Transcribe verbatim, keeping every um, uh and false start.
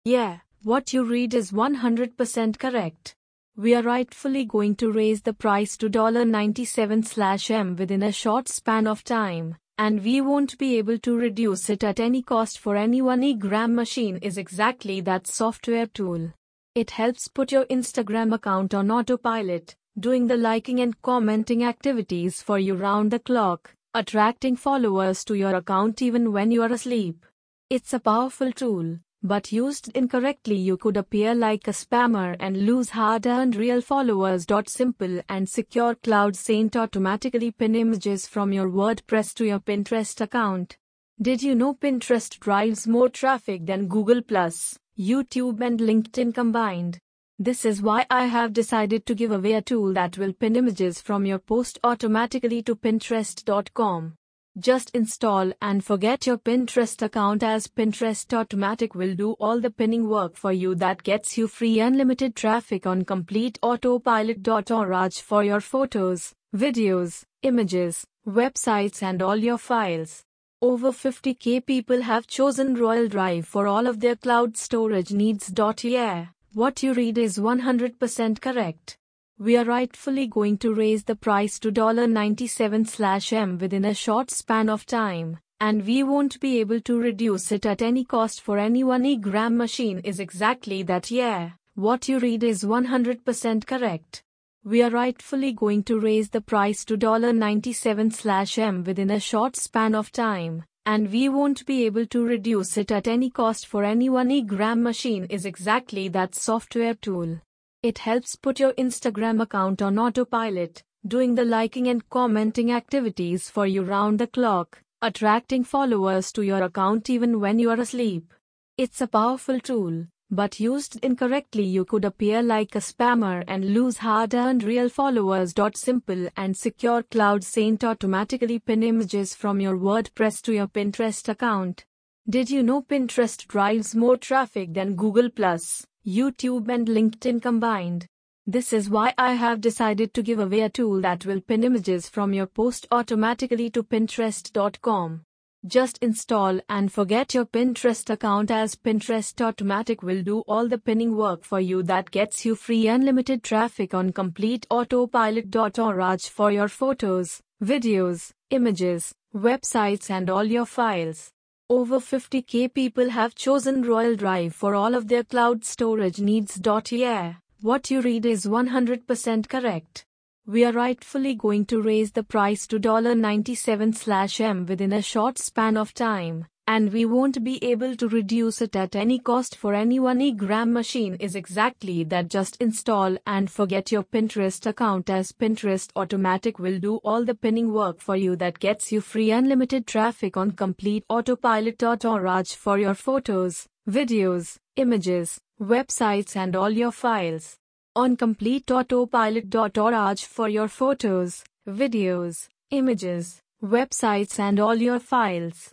Yeah, what you read is one hundred percent correct. We are rightfully going to raise the price to ninety-seven M within a short span of time, and we won't be able to reduce it at any cost for anyone. Instagram Machine is exactly that software tool. It helps put your Instagram account on autopilot, doing the liking and commenting activities for you round the clock, attracting followers to your account even when you are asleep. It's a powerful tool, but used incorrectly you could appear like a spammer and lose hard-earned real followers. Simple and secure Cloud Saint automatically pin images from your WordPress to your Pinterest account. Did you know Pinterest drives more traffic than Google plus, YouTube and LinkedIn combined? This is why I have decided to give away a tool that will pin images from your post automatically to Pinterest dot com. Just install and forget your Pinterest account, as Pinterest Automatic will do all the pinning work for you. That gets you free unlimited traffic on complete autopilot. Oraj for your photos, videos, images, websites and all your files. Over fifty thousand people have chosen Royal Drive for all of their cloud storage needs. Yeah, what you read is one hundred percent correct. We are rightfully going to raise the price to ninety-seven M within a short span of time, and we won't be able to reduce it at any cost for anyone. Instagram Machine is exactly that. Yeah, what you read is one hundred percent correct. We are rightfully going to raise the price to ninety-seven M within a short span of time, and we won't be able to reduce it at any cost for anyone. Instagram Machine is exactly that software tool. It helps put your Instagram account on autopilot, doing the liking and commenting activities for you round the clock, attracting followers to your account even when you are asleep. It's a powerful tool, but used incorrectly you could appear like a spammer and lose hard-earned real followers. Simple and secure Cloud Saint automatically pin images from your WordPress to your Pinterest account. Did you know Pinterest drives more traffic than Google plus, YouTube and LinkedIn combined? This is why I have decided to give away a tool that will pin images from your post automatically to Pinterest dot com. Just install and forget your Pinterest account, as Pinterest Automatic will do all the pinning work for you. That gets you free unlimited traffic on complete autopilot. Oraj for your photos, videos, images, websites and all your files. Over fifty thousand people have chosen Royal Drive for all of their cloud storage needs. Yeah, what you read is one hundred percent correct. We are rightfully going to raise the price to ninety-seven M within a short span of time, and we won't be able to reduce it at any cost for anyone. Instagram Machine is exactly that. Just install and forget your Pinterest account, as Pinterest Automatic will do all the pinning work for you. That gets you free unlimited traffic on complete autopilot. Oraj for your photos, videos, images, websites and all your files. On complete autopilot. Oraj for your photos, videos, images, websites and all your files.